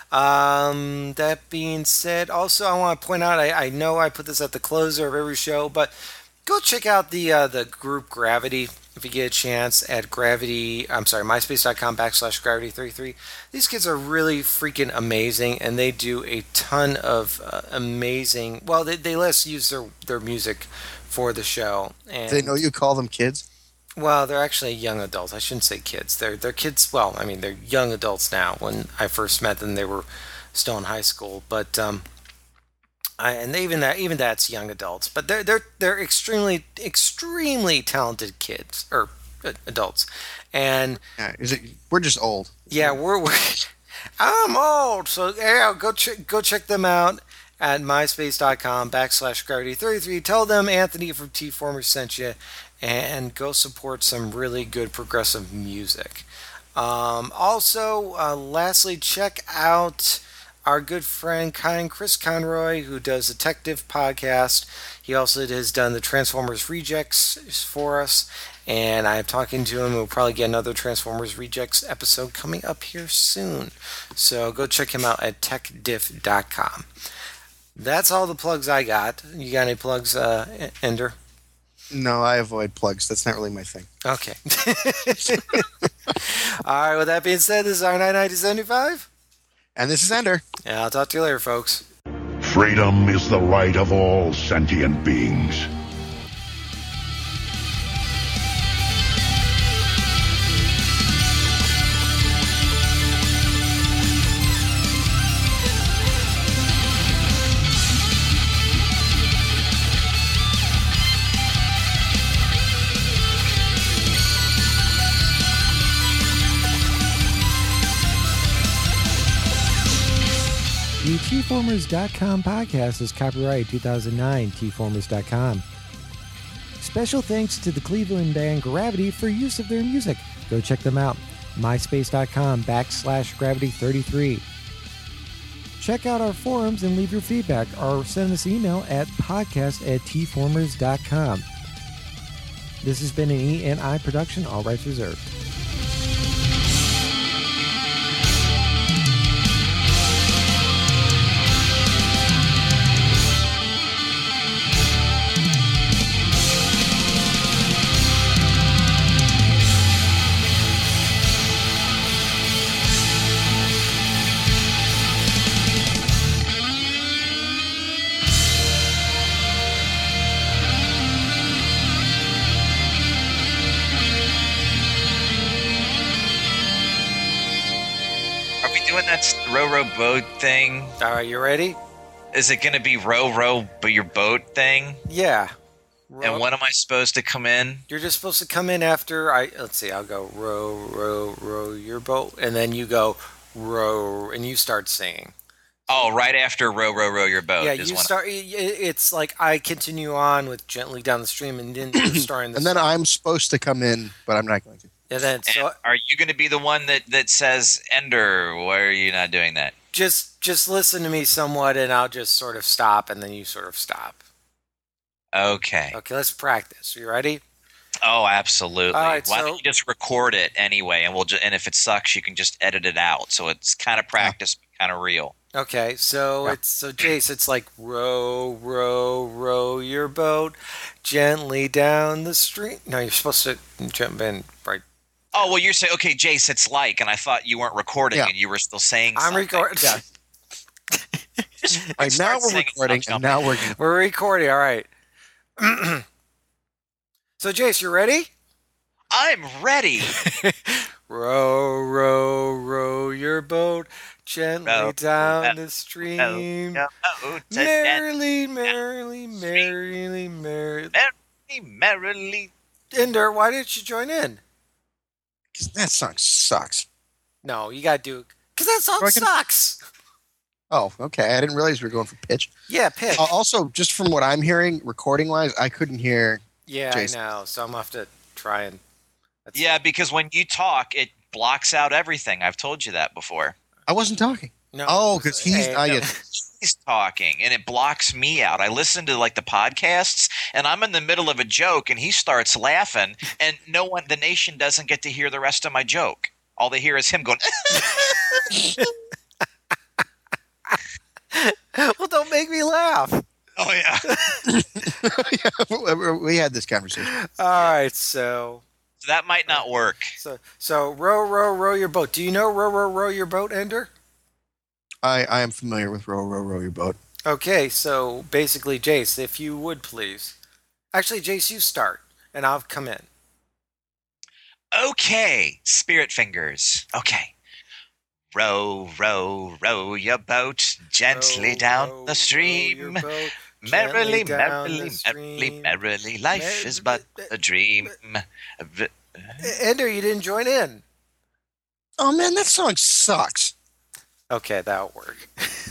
Um, that being said, also I want to point out, I, I know I put this at the closer of every show, but go check out the uh, the group Gravity if you get a chance at Gravity. I'm sorry, myspace.com backslash Gravity thirty-three. These kids are really freaking amazing, and they do a ton of uh, amazing. Well, they they let us use their their music for the show. And They know you call them kids. well, they're actually young adults. I shouldn't say kids. They're they're kids. Well, I mean, they're young adults now. When I first met them, they were still in high school. But um, I, and even that even that's young adults. But they're they're they're extremely extremely talented kids or uh, adults. And Yeah, is it? We're just old. yeah, we're, we're I'm old. So yeah, go check go check them out at myspace.com backslash gravity 33. Tell them Anthony from T-Formers sent you, and go support some really good progressive music. Um, also, uh, lastly, check out our good friend kind Chris Conroy, who does Detective Podcast. He also has done the Transformers Rejects for us, and I'm talking to him. We'll probably get another Transformers Rejects episode coming up here soon. So go check him out at tech diff dot com. That's all the plugs I got. You got any plugs, uh, Ender? No, I avoid plugs. That's not really my thing. Okay. All right, with that being said, this is our nineteen seventy-five. And this is Ender. And I'll talk to you later, folks. Freedom is the right of all sentient beings. The T Formers dot com podcast is copyright two thousand nine, T Formers dot com. Special thanks to the Cleveland band Gravity for use of their music. Go check them out. myspace.com backslash gravity 33. Check out our forums and leave your feedback or send us an email at podcast at T Formers dot com. This has been an E and I production, all rights reserved. Are we doing that row row boat thing? All right, you ready? Is it going to be row row but your boat thing? Yeah. And when am I supposed to come in? You're just supposed to come in after I. Let's see. I'll go row, row, row your boat, and then you go row, and you start singing. Oh, right after row, row, row your boat. Yeah, is you when start. i- i- It's like I continue on with gently down the stream, and then you're starting. The And then song. I'm supposed to come in, but I'm not going to. And then And so are you going to be the one that, that says, Ender, why are you not doing that? just just listen to me somewhat, and I'll just sort of stop, and then you sort of stop. Okay. Okay, let's practice. You ready? Oh, absolutely. All right, Why so- don't you just record it anyway, and we'll just, and if it sucks, you can just edit it out. So it's kind of practice, but kind of real. Okay, so Yeah. it's so Jace, it's like row, row, row your boat gently down the stream. No, you're supposed to jump in right. Oh, well, you're saying, okay, Jace, it's like, and I thought you weren't recording, Yeah. and you were still saying I'm something. recording. Yeah. Just All right, start now we're singing recording, something. and now we're going to. We're recording. All right. So Jace, you ready? I'm ready. Row, row, row your boat gently Row, down row, the stream. Oh, oh, to Merrily, merrily, merrily, merrily. merrily, merrily. Ender, why didn't you join in? Because that song sucks. No, you gotta do because that song Well, I can- sucks. Oh, okay. I didn't realize we were going for pitch. Yeah, pitch. Uh, also, just from what I'm hearing, recording wise, I couldn't hear. yeah, Jason. I know. So I'm gonna have to try and. That's, Yeah, because when you talk, it blocks out everything. I've told you that before. I wasn't talking. No. Oh, because he's. Hey, I no. get. He's talking, and it blocks me out. I listen to like the podcasts, and I'm in the middle of a joke, and he starts laughing, and no one, the nation doesn't get to hear the rest of my joke. All they hear is him going. Well, don't make me laugh. Oh yeah. Yeah, we had this conversation. All right, so So that might not work. so so row, row, row your boat. Do you know row, row, row your boat, Ender? I, I am familiar with row, row, row your boat. Okay, so basically, Jace, if you would please. Actually, Jace, you start, and I'll come in. Okay, spirit fingers. Okay. Row, row, row your boat gently Row, down row, row the stream. your boat Merrily, gently down merrily, the merrily, stream. merrily, life Mer- is but a dream. Ender, you didn't join in. Oh man, that song sucks. Okay, that'll work.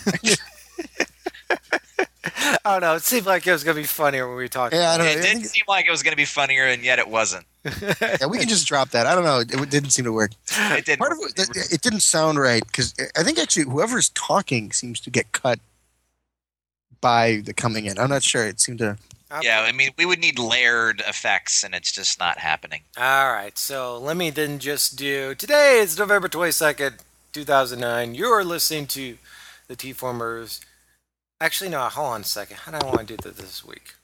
I don't know. It seemed like it was going to be funnier when we talked. Yeah, I don't know. It I did think- seem like it was going to be funnier, and yet it wasn't. Yeah, we can just drop that. I don't know. It didn't seem to work. It didn't. Part of it, it it didn't sound right because I think actually whoever's talking seems to get cut by the coming in. I'm not sure. It seemed to. Yeah, I mean, we would need layered effects, and it's just not happening. All right, so let me then just do. Today is November twenty-second, two thousand nine. You're listening to the T-Formers. Actually, no, hold on a second. How do I want to do this this week?